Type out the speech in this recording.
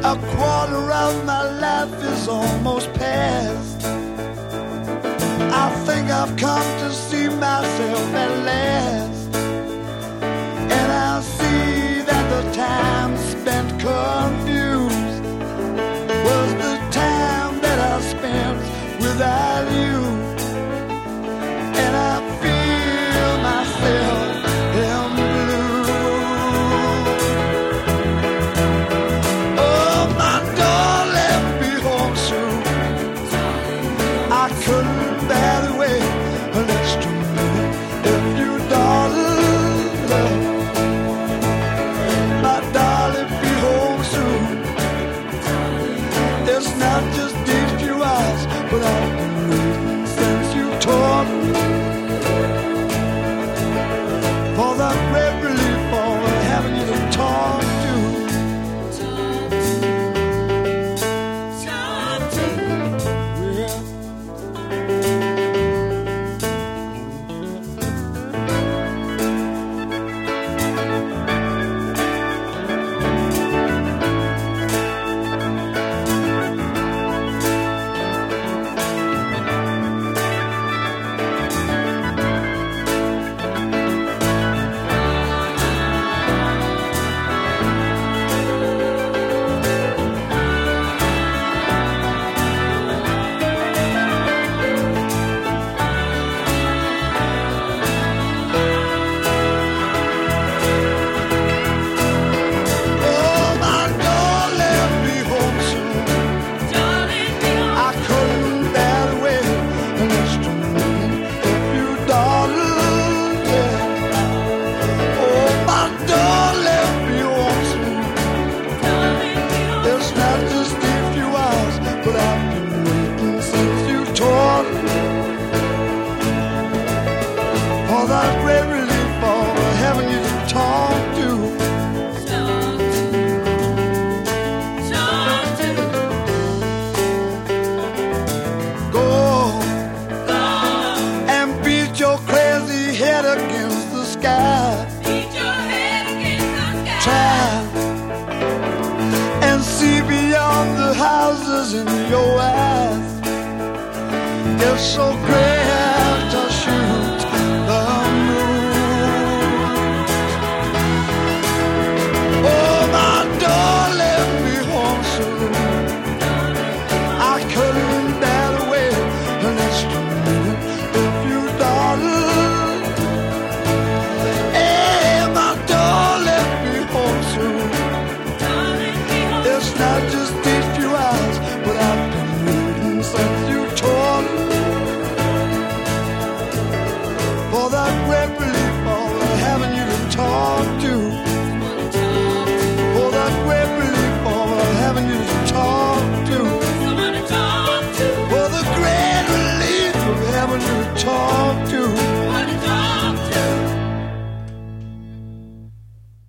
A quarter of my life is almost past. I think I've come to see myself at last, and I see that the time spent confused was the time that I spent without you. And I feel myself in blue. Oh, my dog left me home soon. I couldn't bear the way let's do it. If you, darling, my darling, be home soon. It's not just these few hours, but I've been waiting since you taught me. For the great relief for having you to talk to. In your eyes, it's so great.